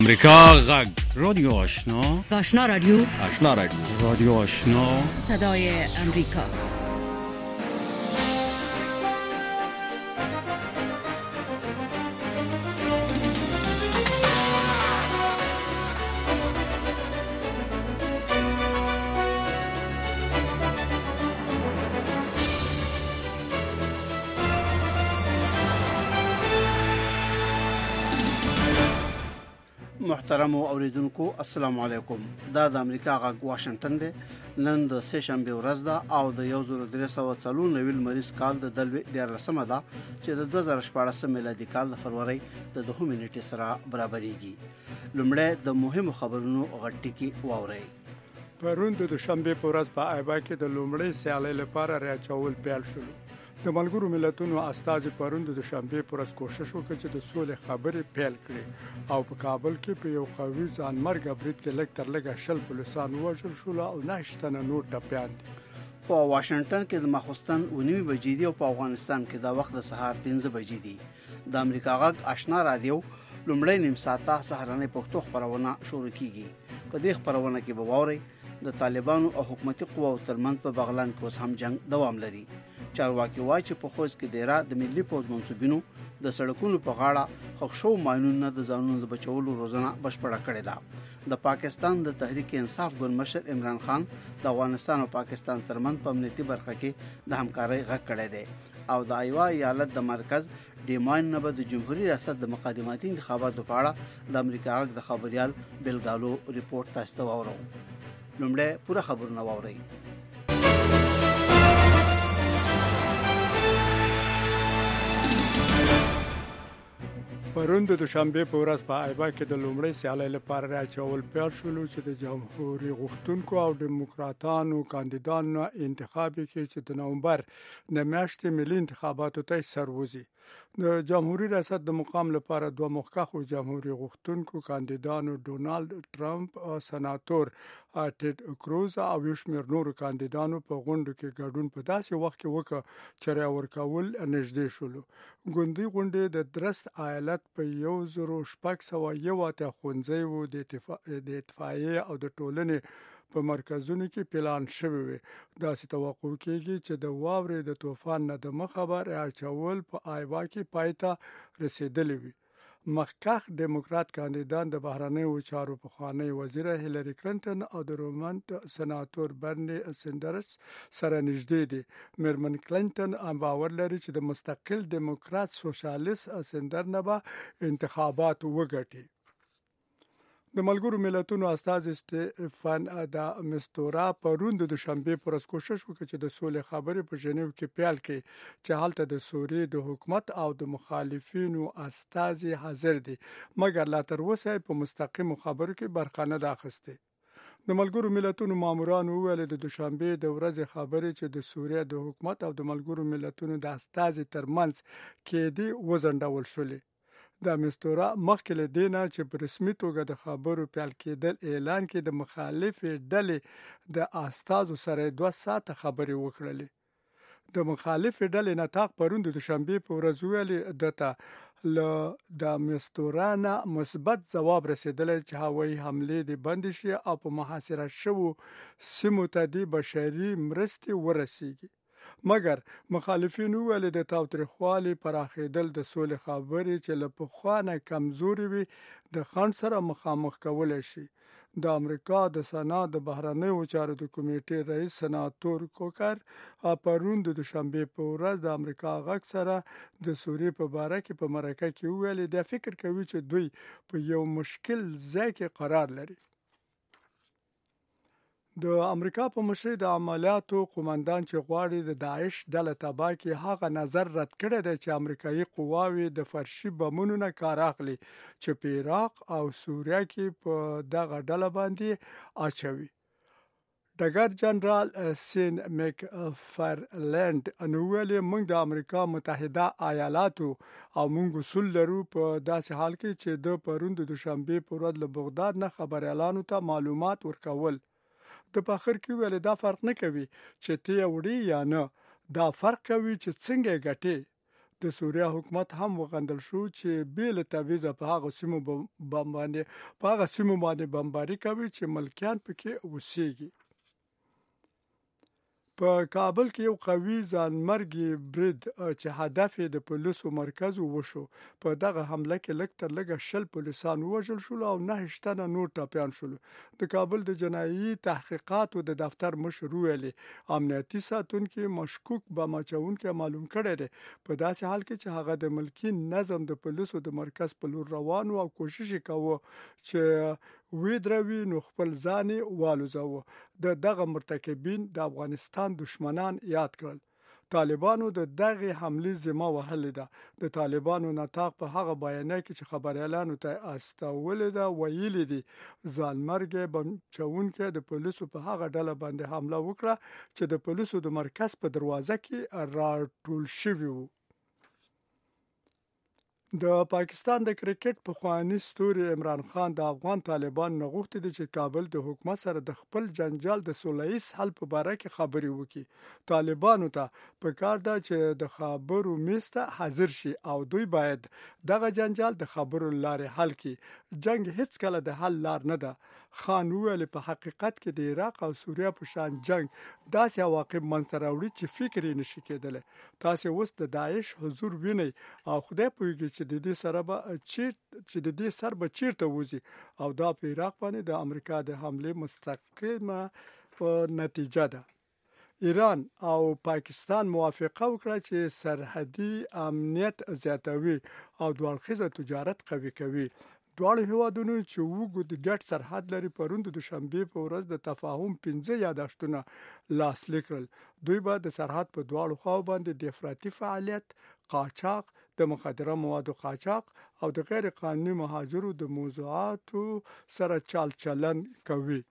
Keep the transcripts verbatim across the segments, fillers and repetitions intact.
امریکا غږ رادیو آشنا آشنا رادیو آشنا رادیو رادیو آشنا صدای امریکا. محترم اوریدونکو السلام علیکم. دا د امریکا غږ واشنگټن دی. نن د سه شنبه ورځ ده او د یو زر درې سوه څلور نوي مریض کال د دلوي دیارلسمه ده چې د دوه زره شپاړس میلادي کال د فروری د دوه نیټې سره برابرېږي. لومړی د مهمو خبرونو غټکی واوري. پرون د دوشنبه په ورځ په ایبا کې د لومړۍ سیالۍ لپاره راچول پیل شول. د ملګرو ملتونو استازي پرون د دوشنبه په ورځ کوشش وکړ چې د سولې خبرې پیل کړي او په کابل کې په یو قوي ځانمرګ برید کې لږ تر لږه شل پولیسان وژل شول او نهشتنه نور ټپیان دي. په واشنگټن کې د ماخوستن ونیمه بجې دي او په افغانستان کې د وخت د سهار پنځه بجې دي. د امریکا غږ آشنا رادیو لومړی نیم ساعته سهارنۍ پښتو خبرونه شروع کیږي. په دې خبرونه کې به واورئ د طالبانو او حکومتي قواو ترمنځ په بغلان کې اوس هم جنگ دوام لري. چارواکي وایي چې په خوځ کې ډیرا د ملي پوز منسوبینو د سړکونو په غاړه خښو ماينونو د ځانونو د بچولو روزنه بشپړه کړې ده. د پاکستان د تحریک انصاف ګوند مشر عمران خان د افغانستان او پاکستان ترمنځ په امنیتي برخه کې د همکارۍ غږ کړی دی او د ایوا ایالت د مرکز ډیماین نه د جمهوریت ریاست د مقدماتي انتخاباتو په اړه د امریکا غږ د خبريال بلګالو ریپورت تاسو ته واورو. لومړی پوره خبرونه واورئ. پرون د دوشنبه په ورځ په ایبا کې د لومړۍ سیالۍ لپاره راچول پیل شول چې د جمهوریت غوښتونکو او دیموکراتانو کاندیدانو انتخاب کې چې د نومبر د میاشتې ملي انتخاباتو ته سروزي. د جمهوریت ریاست د مقام لپاره دوه مخکښو جمهوریت غوښتونکو کاندیدانو ډونالد ټرمپ او سناتور ټیډ کروز او یو شمېر نورو کاندیدانو په غونډو کې ګډون په داسې وخت کې وکړ چې رای ورکول نږدې شول. ګوندي غونډې د درست ایالت په یو زر شپږ سوه یو اتیا ښوونځي وو د اتفاقیې او د ټولنې په مرکزونو کې پلان شوی وي. داسې توقع کېږي چې د واورې د طوفان نه د مخه به راچول په ایوا کې پای ته رسیدلی وي. مخکښ دیموکرات کاندیدان د بهرنیو چارو پخوانی وزیر هیلری کلینټن او د رومنټ سناتور برنی سندرز سره نږدې دي. میرمن کلینټن باور لري چې د مستقل دیموکرات سوشالیست سندر نه به انتخابات وګټي. د ملګرو ملتونو استازي سټیفن د مستورا پرون د دوشنبه پر ورځ کوشش وکړ چې د سولې خبرې په ژنیو کې پیل کړي چې هلته د سوریې د حکومت او د مخالفینو استازي حاضر دي مګر لا تر اوسه په مستقیمو خبرو کې برخه نه ده اخیستې. د ملګرو ملتونو ماموران وویل د دوشنبه د ورځې خبرې چې د سوریې د حکومت او د ملګرو ملتونو د استازي ترمنځ کې دي وزندول شولې. د مستورا مخکې له دې نه چې په رسمي توګه د خبرو پیل کېدل اعلان کې د مخالفې ډلې د استازو سره دوه ساعته خبرې وکړلې. د مخالفې ډلې نطاق پرون د دوشنبه په ورځ ویلي دته له د مستورا نه مثبت ځواب رسېدلی چې هوایي حملې دې بندې شي او په محاصره شوو سیمو ته د بشري مرستې ورسیږي. مګر مخالفین ویل د تاوتریخوالي پراخېدل د سولې خبرې چې له پخوا نه کمزوري وي د خنډ سره مخامخ کولی شي. د امریکا د سنا د بهرنیو چارو د کمیټې رئیس سناتور کوکر پرون د دوشنبه په ورځ د امریکا غږ سره د سوریې په باره کې په مرکه کې ویل د فکر کوي چې دوی په یو مشکل ځای کې قرار لري. د امریکا په مشرۍ د عملیاتو قومندان چې غواړي د داعش ډله تباه کړي هغه نظر رد کړی دی چې امریکایي قواوې د فرشي بمونو نه کار اخلي چې په عراق او سوریه کې په دغه ډله باندې اچوي. ډګر جنرال سین میک فرلند نو ویلي موږ د امریکا متحده ایالاتو او موږ اصول لرو په داسې حال کې چې د پرون د دوشنبه په ورځ له بغداد نه خبريالانو ته معلومات ورکول. د پاخر کې ویل دا فرق نه کوي چې ته وړي یا نه، دا فرق کوي چې څنګه ګټې. د سوریه حکومت هم وغندل شو چې بیل تعویض په هغه سیمو باندې په هغه سیمو باندې بمباري کوي چې ملکیان پکې اوسېږي. په کابل کې یو قوي ځانمرګي برید چې هدف یې د پولیسو مرکز وشو، په دغه حمله کې لږ تر لږه شل پولیسان ووژل شول او نهه تنه نور ټپیان شول. د کابل د جنایي تحقیقاتو د دفتر مشر ویلي امنیتي ساتونکي مشکوک بم اچونکي معلوم کړی دی، په داسې حال کې چې هغه د ملکي نظم د پولیسو د مرکز په لور روان او کوشش یې کوه چې وی دروي نو خپل ځان والوزاوه. د دغه مرتکبین د افغانستان دشمنان یاد کړل. طالبانو د دغه حملې ذمه وهلې ده. د طالبانو نطاق په هغه بیانیه کې چې خبريالانو ته استولې ده ویلي دي ځانمرګي بم چونکي د پولیسو په هغه ډله باندې حمله وکړه چې د پولیسو د مرکز په دروازه کې راټول شوی وو. د پاکستان د کرکټ پخوانی ستوري عمران خان د افغان طالبان نه غوښتي دي چې کابل د حکومت سره د خپل جنجال د سولهییز حل په اړه کې خبرې وکړي. طالبانو ته په کار ده چې د خبرو میز ته حاضر شي او دوی باید دغه جنجال د خبرو لارې حل کړي. جنگ هیڅ کله د حل لار نه ده. خان ویل په حقیقت کې د عراق او سوریه په شان جنگ داسې عواقب منځته راوړي چې فکر یې نشي کېدلی. تاسو اوس د داعش حضور وینئ او خدای پوهیږي چې د دې سره به چیر چې د دې سر به چیرته وځي او دا په عراق باندې د امریکا د حملې مستقیمه نتیجه ده. ایران او پاکستان موافقه وکړه چې سرحدي امنیت زیاتوي او دوه تجارت قوي کوي. دواړو هیوادونو چې وګړي د ګډ سرحد لري پروند د شنبې په ورځ د تفاهم پنځه یاداشتونه لاسلیک کړل. دوی به د سرحد په دواړو خواو باندې د افراطي فعالیت، قاچاق، د مخدره موادو قاچاق او د غیر قانوني مهاجرو د موضوعاتو سره چال چلن کوي.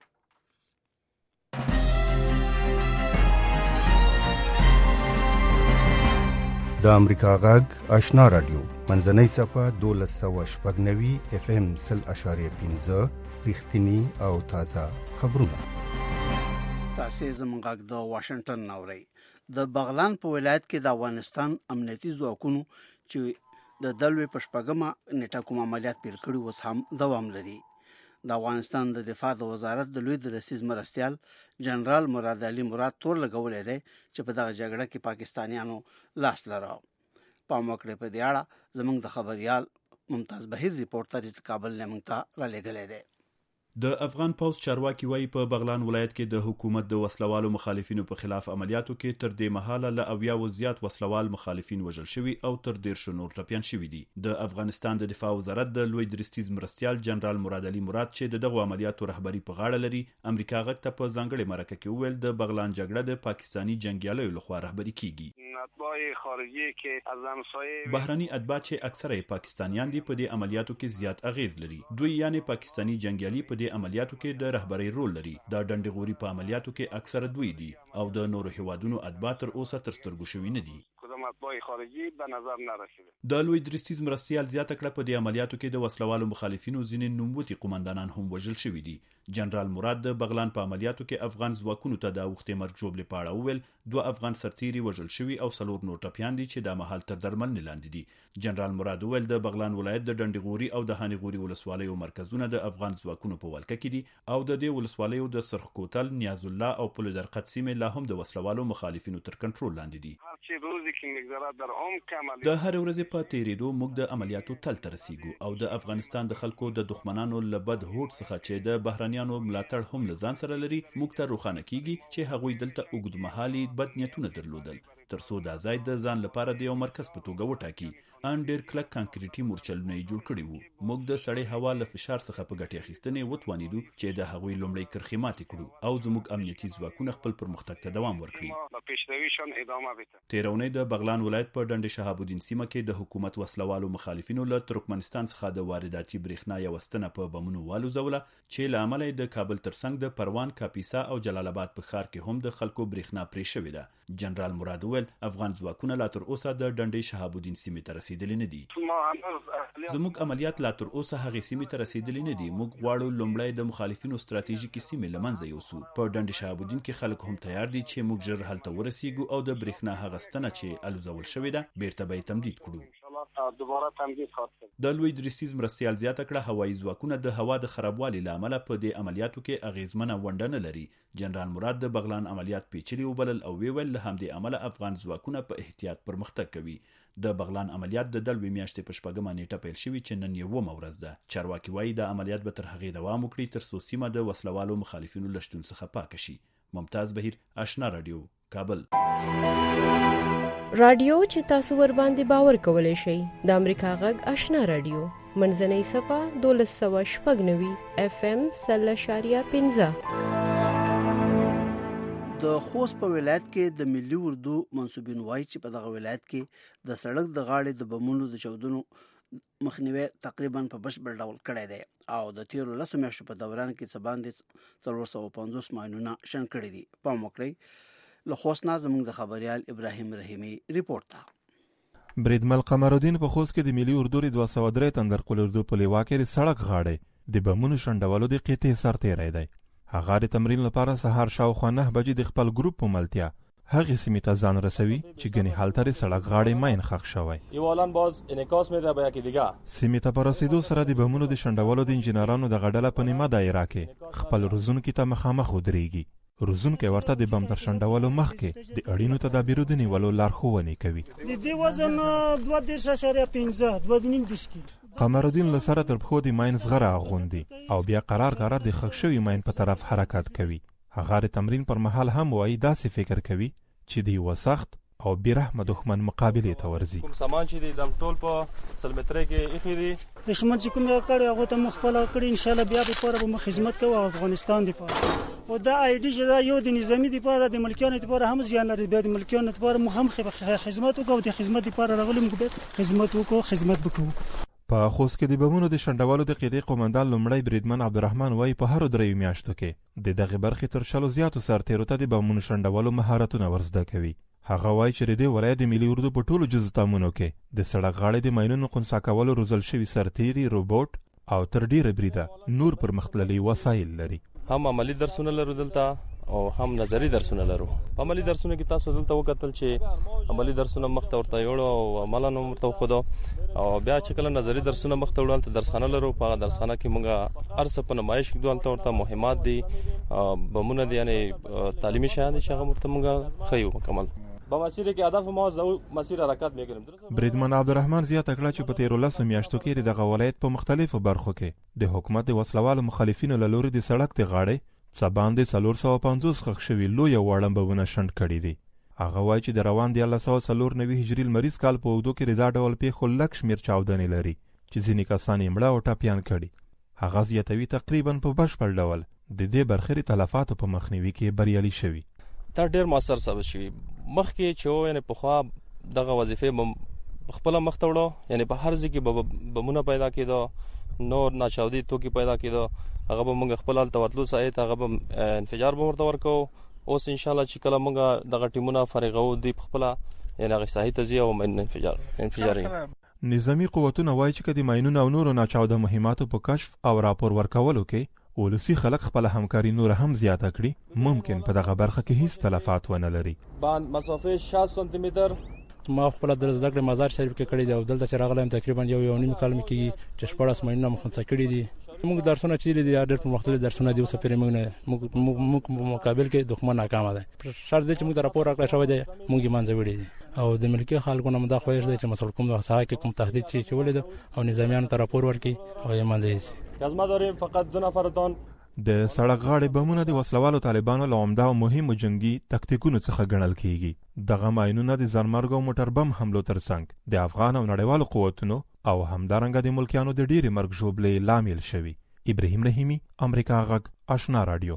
د امریکا غږ آشنا رادیو منځنۍ صفه دولس سوه شپږ نوي اف ام سل اشاریه پنځه رښتینی او تازه خبرونه. تاسو زموږ غږ د واشنگټن نوري د بغلان په ولایت کې د افغانستان امنیتي ځواکونو چې د دلوي پشپګما نیټه کوم عملیات پیل کړي وس هم دوام لري. د افغانستان د دفاع د وزارت د لوی درسیز مرستيال جنرال مراد علي مراد تور لګولې ده چې په دغه جګړه کې پاکستانیانو لاس لراو. په موکړه په دی اړه زموږ د خبريال ممتاز بهیر ریپورټر د کابل لمنتا را لګلې ده. د افغان پوز چارواکي وایي په بغلان ولایت کې د حکومت د وسلوالو مخالفینو په خلاف عملیاتو کې تر دې مهاله له اویا و زیات وسلوال مخالفین وژل شوي او تر ډیر شنور ټپیان شوي دي. د افغانستان د دفاع وزارت د لوی درستیز مرستيال جنرال مراد علي مراد چې دغه عملیاتو رهبری په غاړه لري امریکا غږ ته په ځانګړي مرکه کې وویل د بغلان جګړه د پاکستانی جنگیالیو لخوا رهبری کیږي. اتباع خارجي کې از همسایه بهرني اتباع چې اکثره پاکستانیان دي په دې عملیاتو کې زیات اغیز لري. دوی یعنی پاکستانی جنگیالي په دې عملیاتو کې د رهبری رول لري. دا ډنډغوري په عملیاتو کې اکثره دوی دي او د نورو هیوادونو اتباع تر اوسه تر سترګو شوي نه دي. اتباع خارجي به نظر نرسیده. د لوی درستیز مرستيال زیاته کړه په دې عملیاتو کې د وسلوالو مخالفینو ځینې نوموتي قومندانان هم وژل شوي دي. جنرال مراد د بغلان په عملیاتو کې افغان ځواکونو ته د وختي مرګ جوړې پاړه وویل دوه افغان سرتیري وژل شوي او څلور نور ټپیان دي چې د مهال تر درملنې لاندې دي. جنرال مراد وویل د بغلان ولایت د ډنډغوري او د هانغوري ولسوالیو مرکزونه د افغان ځواکونو په ولکه کې دي او د دې ولسوالیو د سرخ کوتل، نیاز الله او پل درقد سیمې لا هم د وسلوالو مخالفینو تر کنټرول لاندې دي. د هر ورځې په تیریدو موږ د عملیاتو تل ته رسیږو او د افغانستان د خلکو د دښمنانو له بد هوډ څخه چې د بهرنیانو ملاتړ هم له ځان سره لري موږ ته روښانه کیږي چې هغوی دلته اوږدمهالي بد نیتونه درلودل ترڅو دا ځای د ځان لپاره د یو مرکز په توګه وټاکي. ان ډیر کلک کانکریټي مورچلونه یې جوړ کړي وو. موږ د سړې هوا له فشار څخه په ګټې اخیستنې وتوانیدو چې د هغوی لومړی کرښې ماتې کړو او زموږ امنیتي ځواکونه خپل پرمختګ ته دوام ورکړي. تیرونی د بغلان ولایت په ډنډ شهاب الدین سیمه کې د حکومت وسلوالو مخالفینو له ترکمنستان څخه د وارداتي برېښنا یو ستنه په بمونو والوزوله چې له امله د کابل ترڅنګ د پروان، کاپیسا او جلال آباد په ښار کې هم د خلکو برېښنا پرې شوې ده. جنرال مراد وویل وویل افغان ځواکونه لا تر اوسه د ډنډۍ شهاب الدین سیمې ته رسیدلي نه دي. زموږ عملیات لا تر اوسه هغې سیمې ته رسیدلي نه دي. موږ غواړو لومړی د مخالفینو ستراتیژیکې سیمې له منځه یوسو. په ډنډۍ شهاب الدین کې خلک هم تیار دي چې موږ ژر هلته ورسیږو او د برېښنا هغه ستنه چې الوزول شوې ده بیرته به یې تمدید کړو. د لوی درستیز مرستیال زیاته کړه هوایي ځواکونه د هوا د خرابوالي له امله په دې عملیاتو کې اغیزمنه ونډه نه لري. جنرال مراد د بغلان عملیات پیچلي وبلل او ویل له همدې امله افغان ځواکونه په احتیاط پرمختګ کوي. د بغلان عملیات د دلوي میاشتې په شپږمه نیټه پیل شوي چې نن یومه ورځ ده. چارواکي وایي د عملیات به تر هغې دوام وکړي تر څو سیمه د وسلوالو مخالفینو له شتون څخه پاکه شي. ممتاز بهیر، آشنا رادیو، کابل. رادیو چې تاسو ور باندې باور کولای شئ د امریکا غږ آشنا رادیو منځنۍ صفه دولس سوه شپږ نوي اف ام سل اشاریه پنځه. د خوست په ولایت کې د ملي اردو منسوبین وایي چې په دغه ولایت کې د سړک د غاړې د بمونو د چاودنو مخنیوي تقریبا په بشپړ ډول کړی دی او د تیرو لسو میاشتو په دوران کې څه باندې څلور سوه پنځوس ماینونه شنډ کړي دي. پام وکړئ. له خوست نه زموږ د خبريال ابراهیم رحیمي ریپورت ته. بریدمل قمرالدین په خوست کې د ملي اردو دوه سوه درې تندر قل اردو په لیوا کې د سړک غاړې د بمونو شنډولو د قطعې سر تیری دی. هغه د تمرین لپاره سهار شاوخوا نه بجې د خپل ګروپ په ملتیا هغې سیمې ته ځان رسوي چې ګنې هلته د سړک غاړې ماین ښخ شوی. یوالان باز انعکاس میده به یکی دیگه. سیمې ته په رسیدو سره د بمونو د شنډولو د انجینرانو د غډله په نیمه دایره کې خپل روزونکي ته مخامخ ودرېږي. روزونکی ورته د بم تر شنډولو مخکې د اړینو تدابیرو د نیولو لارښوونې کوي. د دې وزن دوه دېرش اعشاریه پنځه دوه نیم دېرش کیلو. قمرالدین له سره تر پښو د ماین زغره اغوندي او بیا قرار قرار د ښخ شوي ماین په طرف حرکت کوي. هغه د تمرین پر مهال هم وایي داسې فکر کوي چې د یوه سخت او بیرحمه دښمن مقابلې ته ورځي. کوم سامان چې دی دم ټول په سل مترۍ کې ایښي دي. دښمن چې کوم یې کړی هغو ته مو خپله کړي انشاءالله بیا دپاره به مو خدمت کوو افغانستان دپاره. او دا آی ډي چې دا یو د نظامي دپاره د ملکیانو دپاره هم زیان لري. بیا د ملکیانو دپاره مو هم خدمت وکړو او د خدمت دپاره راغلي موږ باید خدمت وکړو خدمت به کوو. په خوست کې د بمونو د شنډولو د قیدې قومندان لومړی بریدمن عبدالرحمن وایي په هرو دریو میاشتو کې د دغې برخې تر شلو زیاتو سرتیرو ته د بمونو شنډولو مهارتونه ورزده کوي. هغه وایي چې د دې ولایت د ملي اردو په ټولو جزو تامونو کې د سړک غاړې د ماینونو خنثی کولو روزل شوي سرتیري روبوټ او تر ډیره بریده نور پرمختللي وسایل لري. هم عملی درسونه لرو دلته او هم نظری درسونه لرو. په عملی درسونه کې تاسو دلته وکتل چې عملی درسونه مخته ورته یوړو او عملا نو ورته وښودو او بیا چې کله نظری درسونه مخته وړل ته درسخانه لرو. په هغه درسخانه کې موږ هر څه په نمایش کې دلته ورته مهمات دي بمونه دي یعنی تعلیمي شیان دي چې هغه ورته موږ ښیو مکمل. په مسیر کې هدف مو د مسیر حرکت میکړم. بریدمن عبدالرحمن زیاته کړه چې په تیرو لسو میاشتو کې دغه ولایت په مختلفو برخو کې د حکومت د وسلوالو مخالفینو له لوري د سړک د غاړې څه باندې څلور سوه پنځوس ښخ شوي لویه وړه بمونه شنډ کړي دي. هغه وایي چې د روان دیارلس سوه څلور نوي هجري لمریز کال په اوږدو کې د دا ډول پیښو لږ شمېر چاودنې لري چې ځینې کسان یې مړه او ټپیان کړي. هغه زیاتوي تقریبا په بشپړ ډول د دې برخې تلفاتو په مخنیوي کې بریالي شوي. دا ډېر موثر ثابت شوي. مخکې چې و یعنې پخوا دغه وظیفې خپله مخته وړو یعنې په هر ځای کې به بمونه پیدا کېده نور ناچاودي توکي پیدا کېده هغه به موږ خپل هلته ورتلو ساعت هغه به انفجار به ورته ورکوو. اوس انشاءالله چې کله موږ دغه ټیمونه فارغوو دوی پخپله یعنې هغې ساحې ته ځي او انفجار انفجاروي. نظامي قوتونه وایي چې که د ماینونو او نورو ناچاوده مهماتو په کشف او راپور ورکولو کې ولسي خلک خپله همکاري نوره هم زیاته کړي ممکن په دغه برخه کې هیڅ تلفات ونه لري. باند مسافه شصت سانتي متر ما خپل د زده کړې مزار شریف کې کړی دی او دلته چې راغلم تقریبا یو یو نیم کال مې کېږي چې شپاړس ماینونه مو خنثی کړي دي. موږ درسونه چې دي ډېر مختلف درسونه دي. اوس پرې موږ نه موږ په مقابل کې دښمن ناکامه دی. شرط دی چې موږ ته راپور راکړی شوی دی موږ یې منځه وړي دي او د ملکي خلکو نه مو دا خواهش دی چې مسؤل کوم د ساحه کې کوم تهدید چې ولید او نظامیانو ته راپور ورکړي او یې منځه یوسي. لازمه داریم فقط دو نفرتان د سړک غاړې بمونه د وسلوالو طالبانو له عمده او مهمو جنگي تکتیکونو څخه ګڼل کیږي. دغه ماینونه د ځانمرګ او موټر بم حملو ترڅنګ د افغان او نړیوالو قوتونو او همدارنګه د ملکیانو د ډېرې مرګ ژوبلې لامل شوي. ابراهیم رحیمي، امریکا غږ، آشنا رادیو.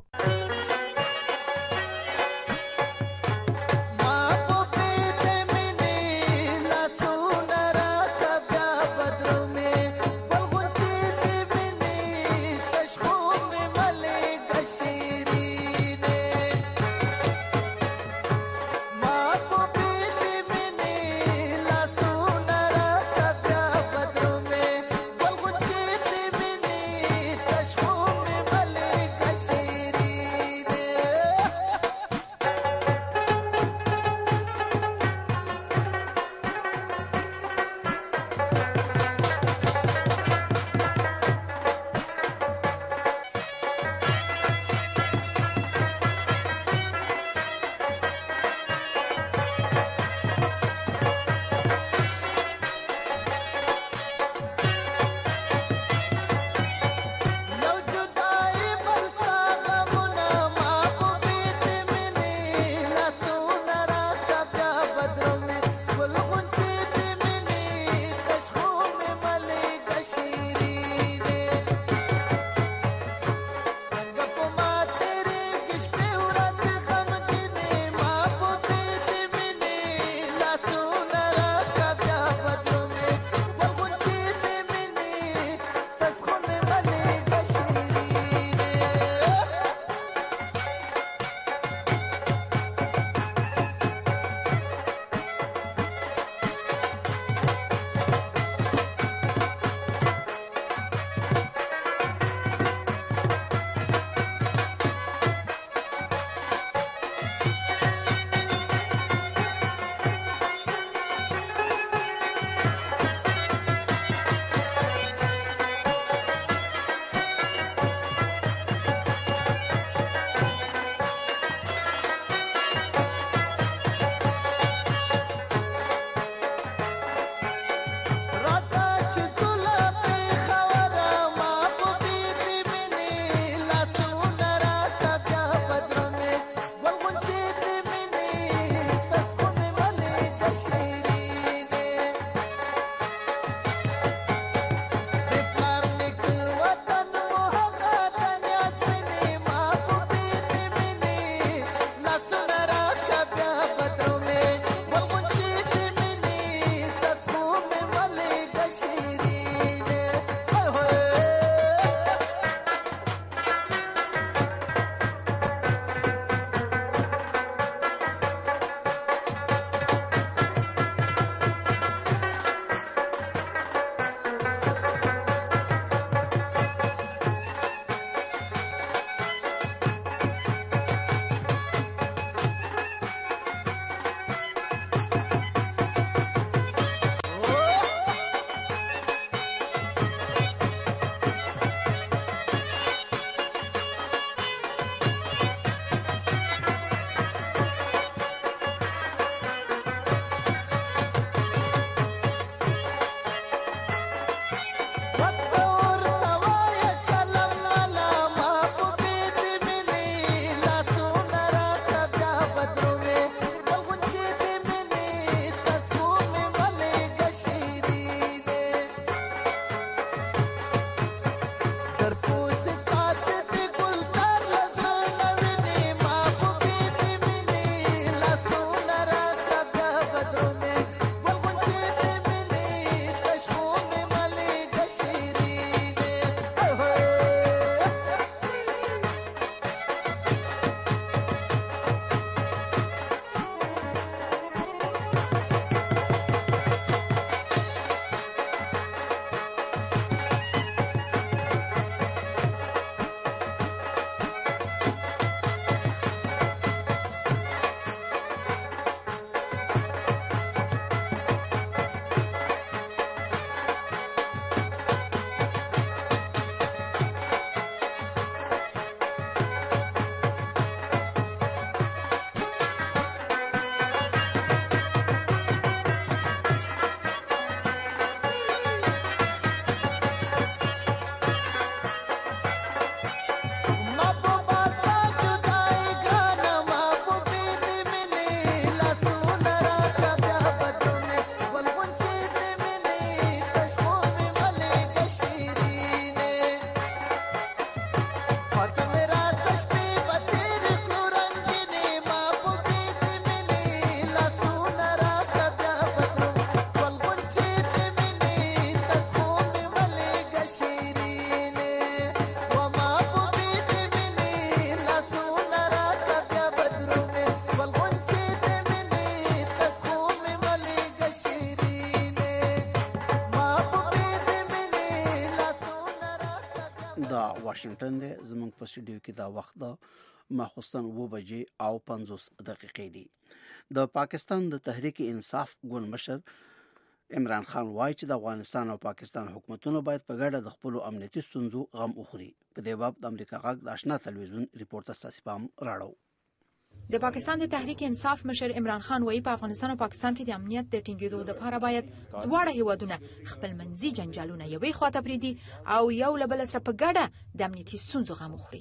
واشنگټن دی. زموږ په سټډیو کې دا وخت د ماخوستن اوه بجې او پنځوس دقیقې دي. د پاکستان د تحریک انصاف ګوند مشر عمران خان وایي چې د افغانستان او پاکستان حکومتونو باید په ګډه د خپل امنیتي ستونزو غم وخوري. په دې باب د امریکا غږ د آشنا تلویزیون ریپورت اساسي پام راړو. د پاکستان د تحریک انصاف مشر عمران خان وایي په افغانستان او پاکستان کې د امنیت د ټینګېدو لپاره باید دواړه هیوادونه خپل منځي جنجالونه یوې خواته پرېږدي او یو له بل سره په ګډه د امنیتي ستونزو غم وخوري.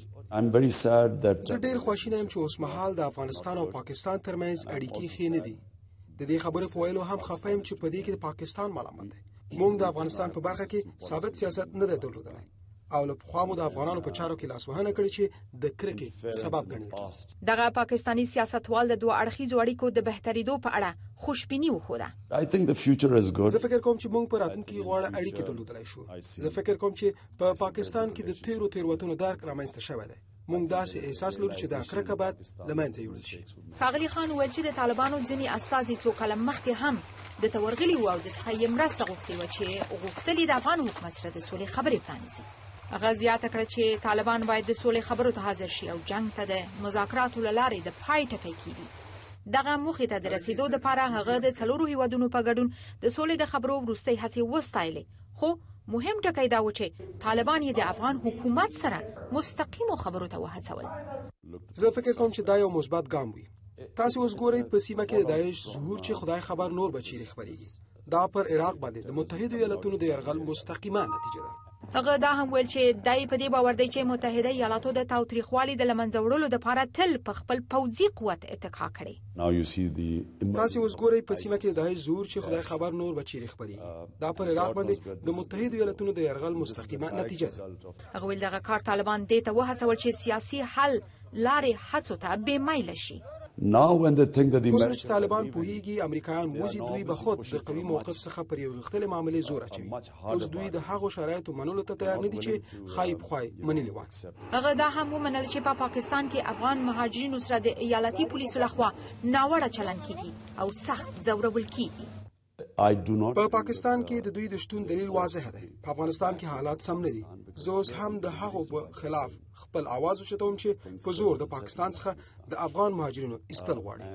زه ډېر خواشینی یم چې اوسمهال د افغانستان او پاکستان ترمنځ اړیکې ښې نه دي. د دې خبرې په ویلو هم خفه یم چې په دې کې د پاکستان ملامت دی. موږ د افغانستان په برخه کې ثابت سیاست نه دی درلودلی او له پخوا مو د افغانانو په چارو کې لاسوهنه کړې چې د کرکې سبب ګڼل کېږي. دغه پاکستانی سیاستوال د دوه اړخیزو اړیکو د بهترېدو په اړه خوشبیني وښوده. زه فکر کوم چې موږ په راتلونکي کې غوره اړیکې درلودلی شو. زه فکر کوم چې په پاکستان کې د تیرو تېروتنو درک رامنځته شوی دی. موږ داسې احساس لرو چې دا کرکه باید له منځه یوړل شي. ښاغلي خان وویل چې د طالبانو ځینې استازي څو کاله مخکې هم د تورغلي وو او د څخه یې مرسته غوښتې وه چې غوښتل د افغان حکومت سره د سولې خبرې پرانیزي. هغه زیاته کړه چې طالبان باید د سولې خبرو ته حاضر شي او جنگ ته د مذاکراتو له لارې د پای ټکی کړي. دغه موخې ته د رسیدو لپاره هغه د څلورو هیوادونو په ګډون د سولې د خبرو وروستۍ هڅې وستایلې. خو مهم ټکی دا و چې طالبان یې د افغان حکومت سره مستقیمو خبرو ته وهڅول. زه فکر کوم چې دا یو مثبت ګام وي. تاسو اوس ګورئ په سیمه کې د داعش ظهور چې خدای خبر نور به چیرې خپرېږي. دا پر عراق باندې د متحدو ایالاتونو د یرغل مستقیمه نتیجه ده. هغه دا هم ویل چې دای په دې باور دی چې متحده ایالاتو د تاوتریخوالي د لمنځه وړلو لپاره تل په خپل پوځي قوت اتکا کړی. تاسو اوس ګورئ په سیمه کې د داعش ظهور چې خدای خبر نور به چیرې خپرېږي. دا پر عراق باندې د متحدو ایالاتونو د یرغل مستقیمه نتیجه ده. هغه ویل دغه کار طالبان دې ته وهڅول چې سیاسي حل لارې هڅو ته بې میله شي. اوس چې طالبان پوهیږي امریکایان وځي دوی به خود د قوي موقف څخه پر یو غښتلې معاملې زور اچوي. اوس دوی د هغو شرایطو منلو ته تیار نه دي چې ښایي پخوای منلي وای. هغه دا هم ومنل چې په پاکستان کې افغان مهاجرینو سره د ایالتي پولیسو لخوا ناوړه چلند کیږي او سخت ځورول کیږي. په پاکستان کې د دوی د شتون دلیل واضح دی. په افغانستان کې حالات سم نه دي. زه اوس هم د هغو په خلاف خپل आवाज اوچتوم چې په زور د پاکستان څخه د افغان مهاجرینو ایستل غواړي.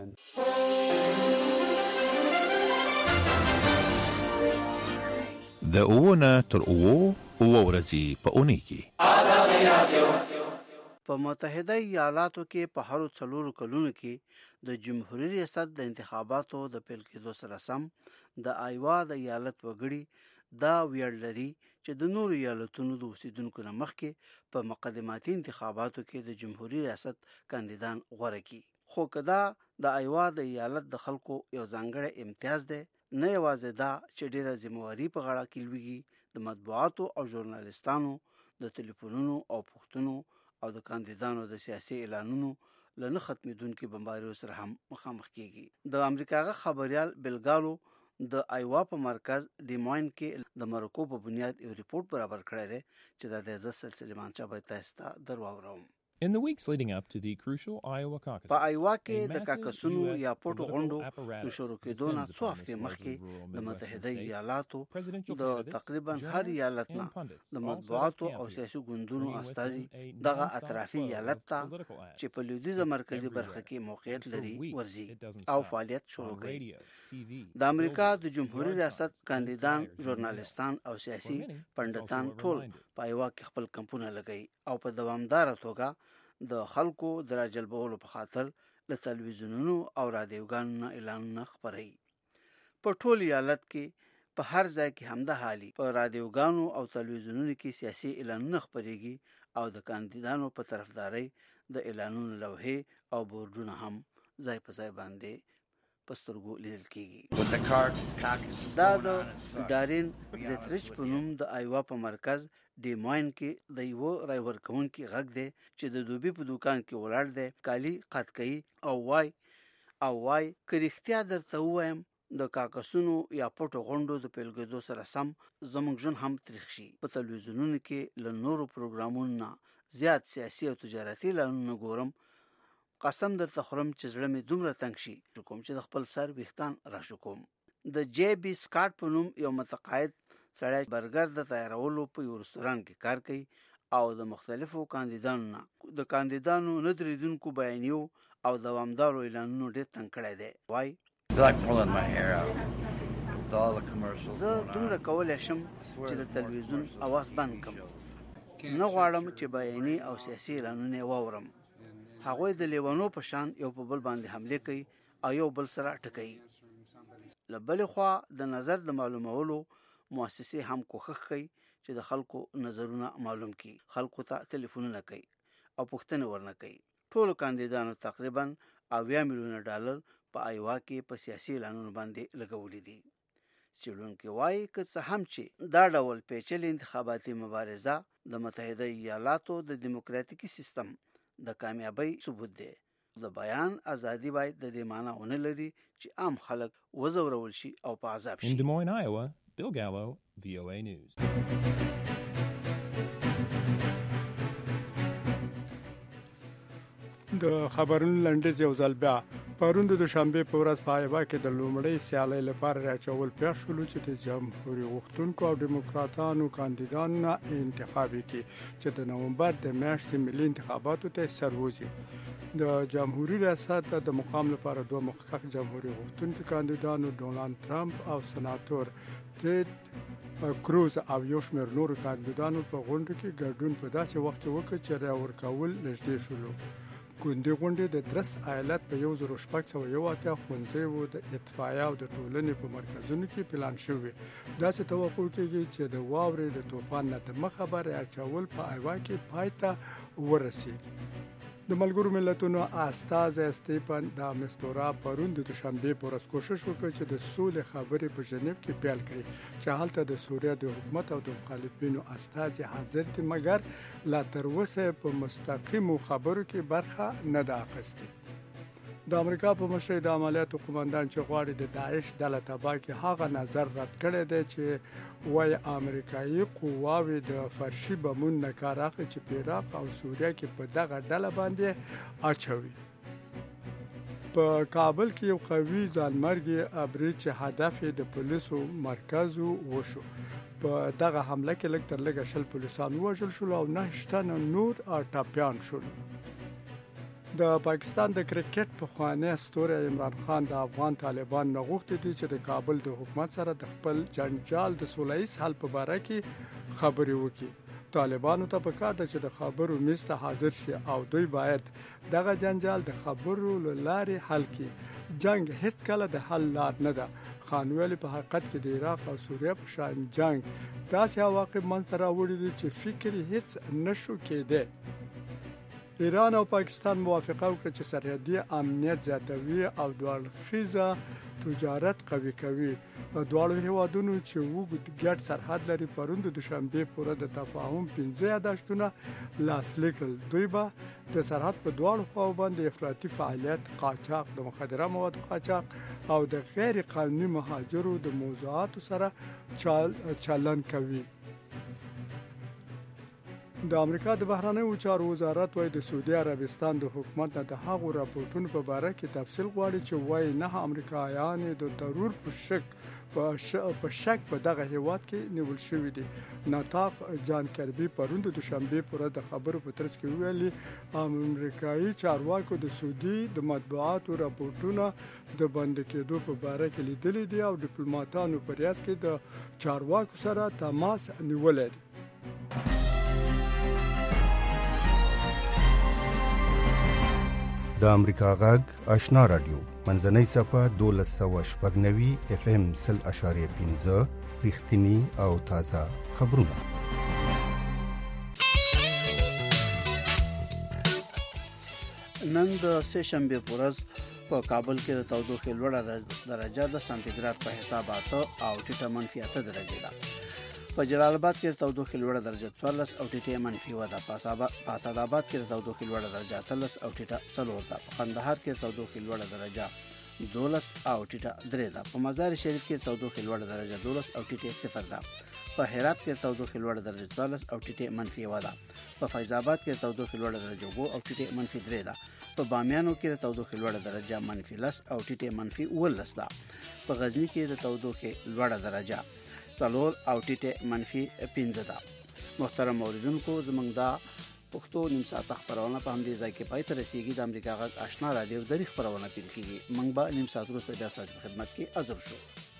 د اوونه تر اوو اوه ورځې په اونۍ کې آزادي رادیو. په متحده ایالاتو کې په هرو څلورو کلونو کې د جمهوریت ریاست د انتخاباتو د پیل کېدو سره سم د آیوا د ایالت وګړي دا ویاړ لري چې د نورو ایالتونو د اوسیدونکو نه مخکې په مقدماتي انتخاباتو کې د جمهوریت ریاست کاندیدان غوره کړي. خو کدا د آیوا د ایالت د خلکو یو ځانګړی امتیاز دی، نه یوازې دا چې ډېره ذمہواري په غاړه کې لویږي، د مطبوعاتو او ژورنالیستانو د ټلیفونونو او پوښتنو او د کاندیدانو د سیاسي اعلانونو له نه ختمېدونکو بمباریو سره هم مخامخ کیږي. د امریکا خبريال بلګالو د آیوا په مرکز ډیموین کې د مرکو په بنیاد یو ریپورت برابر کړی دی چې د دې سلسله مانچا به تاسو ته درواورم. In the weeks leading up to the crucial Iowa caucus, په آیوا کې د کاکسونو یا پټو غونډو د شروع کېدو نه څو هفتې مخکې د متحده ایالاتو د تقریبا هر ایالت نه د مطبوعاتو او سیاسي ګوندونو استازي دغه اطرافي ایالت ته چې په لویدیځه مرکزی برخه کې موقعیت لري ورځي او فعالیت شروع کړي. د امریکا د جمهوریت ریاست کاندیدان، ژورنالیستان او سیاسي پندتان ټول په آیوا کې خپل کمپونه لګي او په دوامدار توګه د خلکو د راجلبولو په خاطر له تلویزیونونو او رادیوګانو نه اعلانونه خپروي. په ټول ایالت کې په هر ځای کې همدا حالي په رادیوګانو او تلویزیونونو کې سیاسي اعلانونه خپريږي او د کاندیدانو په طرفداري د اعلانونو لوحې او بورډونه هم ځای په ځای باندې پسترګو لیدل کیږي. دا د ډارین زیتریچ په نوم د آیوا په مرکز ډیموین کې د یو رای ورکوونکي غږ دی چې د دوبي په دکان کې ولاړ دی، کالی قات کوي او وای او وای که رښتیا درته ووایم د کاکسونو یا پټو غونډو د پیلګېدو سره سم زموږ ژوند هم تریخ شي. په تلویزیونونو کې له نورو پروګرامونو نه زیات سیاسي او تجارتي اعلانونه ګورم. قسم درته خورم چې زړه مې دومره تنګ شي کوم چې د خپل سر ویښتان راشو کوم. د جی بی سکاټ په نوم یو متقاعد سړی برګر د تیارولو په یو رستوران کې کار کوي او د مختلفو کاندیدانو د کاندیدانو نه درېدونکو بیانیو او دوامدارو اعلانونو ډېر تنګ کړی دی. وایي زه دومره کولی شم چې د تلویزیون اواز بند کړم. نه غواړم چې بیاني او سیاسي اعلانونه واورم. هغوی د لیوانو په شان یو په بل باندې حمله کوي او یو بل سره ټکوي. له بلې خوا د نظر د معلومولو مؤسسې هم کوښښ کوي چې د خلکو نظرونه معلوم کړي. خلکو ته ټلیفونونه کوي او پوښتنې ورنه کوي. ټولو کاندیدانو تقریبا اویا میلیونه ډالر په ایوا کې په سیاسي اعلانونو باندې لګولي دي. څېړونکي وایي که څه هم چې دا ډول پیچلې انتخاباتي مبارزه د متحده ایالاتو د دیموکراتیکي سیستم د کامیابی ثبوت دی. د بیان ازادي باید د دې معنی ونه لري چې عام خلک وزورول شي او په عذاب شي. In Des Moines, Iowa, Bill Gallo, V O A News. د خبرونو لنډیز یو ځل بیا پرون د دوشنبه په ورځ په ایوا کې د لومړۍ سیالۍ لپاره راچول پیښ شول چې د جمهوریت غوښتونکو او دیموکراتانو کاندیدانو انتخابي کې چې د نومبر د میاشتې ملي انتخاباتو ته سروزي. د جمهوریت ریاست د مقام لپاره دوه مخکښ جمهوریت غوښتونکو کاندیدانو ډونالد ترامپ او سناتور ټیډ کروز او یو شمېر نورو کاندیدانو په غونډه کې ګډون په داسې وخت کې وکړ چې راور کول نږدې شول. ګوندې غونډې د درس ایالت په یو زر شپږ سوه یو اتیا ښوونځیو د اطفایه او د ټولنې په مرکزونو کې پلان شوي. داسې توقع کېږي چې د واورې د طوفان نه دمخه به راچول په ایوا کې پای ته ورسېږي. د ملګرو ملتونو استازی سټیفن د مستورا پرون د دوشنبه په ورځ کوشش وکړ چې د سولې خبرې په ژنیو کې پیل کړي چې هلته د سوریه د حکومت او د مخالفینو استازي حاضر دي، مګر لا تر اوسه په مستقیمو خبرو کې برخه نه ده اخیستې. د امریکا په مشرۍ د عملیاتو قومندان چې غواړي د داعش ډله تباه کړي هغه نظر رد کړی دی چې وایي امریکایي قواوې د فرشي بمونو نه کار اخلي چې په عراق او سوریه کې په دغه ډله باندې اچوي. په کابل کې یو قوي ځانمرګي برید چې هدف یې د پولیسو مرکز وشو. په دغه حمله کې لږ تر لږه شل پولیسان ووژل شول او نه شتنه نور ټپیان شول. د پاکستان د کرکټ پخوانی ستوری عمران خان د افغان طالبان نه غوښتي دي چې د کابل د حکومت سره د خپل جنجال د سوله‌ییز حل په باره کې خبرې وکړي. طالبانو ته پکار ده چې د خبرو میز ته حاضر شي او دوی باید دغه جنجال د خبرو له لارې حل کړي. جنگ هیڅ کله د حل لار نه ده. خان ویلي په حقیقت کې د عراق او سوریه په شان جنگ داسې عواقب منځته راوړي دي چې فکر هیڅ نشو کېدی. ایران او پاکستان موافقه وکړه چې سرحدي امنیت زیاتوي او دوه تجارت قوي کوي. دواړو هیوادونو چې وګړي ګډ سرحد لري پرون د دوشنبه پورې د تفاهم پنځه یادښتونه لاسلیک کړل. دوی به د سرحد په دواړو خواو باندې افراطي فعالیت، قاچاق، د مخدره موادو قاچاق او د غیر قانوني مهاجرو د موضوعاتو سره چال چلن کوي. د امریکا د بهرنیو چارو وزارت وايي د سعودي عربستان د حکومت نه د هغو راپورټونو په باره کې تفصیل غواړي چې وايي نه امریکایان د ترور په شک په شک په دغه هیواد کې نیول شوی دي. نطاق جان کربي پرون د دوشنبه پر د خبرو په ترڅ کې ویلي امریکایي چارواکو د سعودي د مطبوعاتو راپورټونه د بند کېدو په باره کې لیدلي دي او ډیپلوماټانو په ریاست کې د چارواکو سره تماس نیولې دي. د امریکا غږ آشنا رادیو منځنۍ صفه دولس سوه شپږ نوي اف ام سل اشاریه پنځه رښتینی او تازه خبرونه. نن د سه شنبه په ورځ په کابل کې د تودوخې لوړه درجه د سانتیګراد په حساب اته او ټیټه منفي اته درجه ده. په جلال آباد کې د تودوخې لوړه درجه څوارلس او ټیټه منفي اوه ده. په اسعدآباد کې د تودوخې لوړه درجه اتلس او ټیټه څلور ده. په قندهار کې د تودوخې لوړه درجه دولس او ټیټه درې ده. په مزار شریف کې د تودوخې لوړه درجه دولس او ټیټه صفر ده. په هرات کې د تودوخې لوړه درجه څوارلس او ټیټه منفي اوه ده. په فیض آباد کې د تودوخې لوړه درجه اوه او ټیټه منفي درې ده. په بامیانو کې د تودوخې لوړه درجه منفي لس او ټیټه منفي اوولس ده. په غزنی کې د تودوخې لوړه درجه څلور او ټیټه منفي پنځه ده. محترم اوریدونکو زمونږ دا پښتو نیم ساعت خبرونه په همدې ځای کې پای ته رسیدي. د امریکا غږ آشنا رادیو د خبرونه پیل کیږي. موږ به نیم ساعت وروسته بیا ستاسو خدمت کې حاضر شو.